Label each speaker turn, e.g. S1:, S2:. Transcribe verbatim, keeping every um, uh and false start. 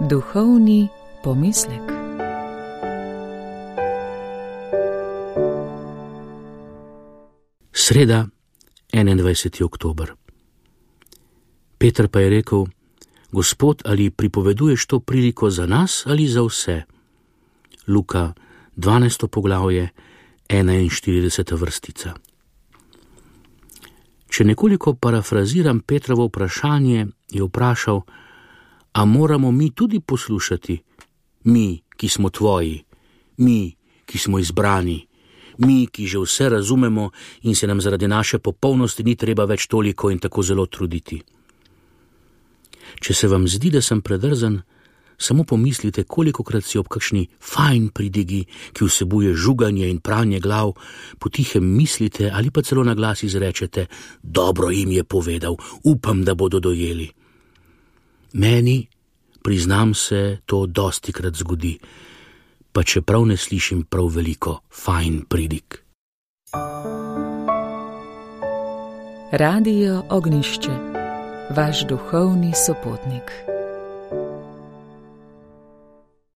S1: Duhovni pomislek.
S2: Sreda, enaindvajseti oktober. Peter pa je rekel: Gospod, ali pripoveduješ to priliko za nas ali za vse? Luka, dvanajsto poglavje, enainštirideseta vrstica. Če nekoliko parafraziram Petrovo vprašanje, je vprašal: a moramo mi tudi poslušati? Mi, ki smo tvoji, mi, ki smo izbrani, mi, ki že vse razumemo in se nam zaradi naše popolnosti ni treba več toliko in tako zelo truditi. Če se vam zdi, da sem predrzen, samo pomislite, kolikokrat si ob kakšni fajn pridigi, ki vsebuje žuganje in pranje glav, potihem mislite ali pa celo na glas izrečete: dobro jim je povedal, upam, da bodo dojeli. Meni, priznam se, to dostikrat zgodi, pa čeprav ne slišim prav veliko fajn pridig.
S1: Radio Ognjišče, vaš duhovni sopotnik.